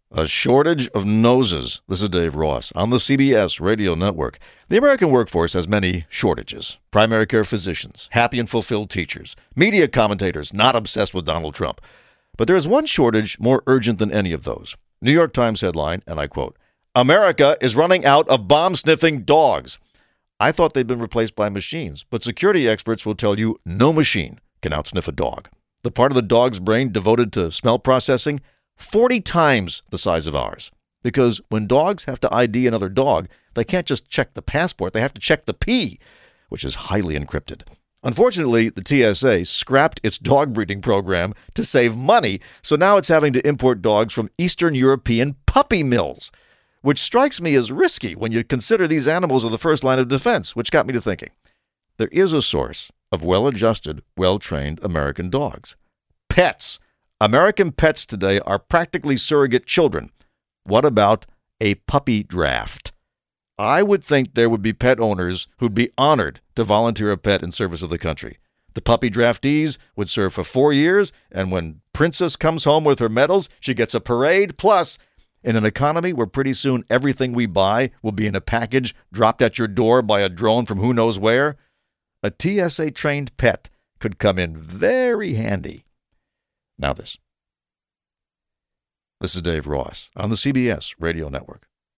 A shortage of noses. This is Dave Ross on the CBS Radio Network. The American workforce has many shortages. Primary care physicians, happy and fulfilled teachers, media commentators not obsessed with Donald Trump. But there is one shortage more urgent than any of those. New York Times headline, and I quote, "America is running out of bomb-sniffing dogs." I thought they'd been replaced by machines, but security experts will tell you no machine can outsniff a dog. The part of the dog's brain devoted to smell processing, 40 times the size of ours. Because when dogs have to ID another dog, they can't just check the passport, they have to check the P, which is highly encrypted. Unfortunately, the TSA scrapped its dog breeding program to save money, so now it's having to import dogs from Eastern European puppy mills, which strikes me as risky when you consider these animals are the first line of defense, which got me to thinking. There is a source of well-adjusted, well-trained American dogs. Pets. American pets today are practically surrogate children. What about a puppy draft? I would think there would be pet owners who'd be honored to volunteer a pet in service of the country. The puppy draftees would serve for 4 years, and when Princess comes home with her medals, she gets a parade. Plus, in an economy where pretty soon everything we buy will be in a package dropped at your door by a drone from who knows where, a TSA-trained pet could come in very handy. Now this. This is Dave Ross on the CBS Radio Network.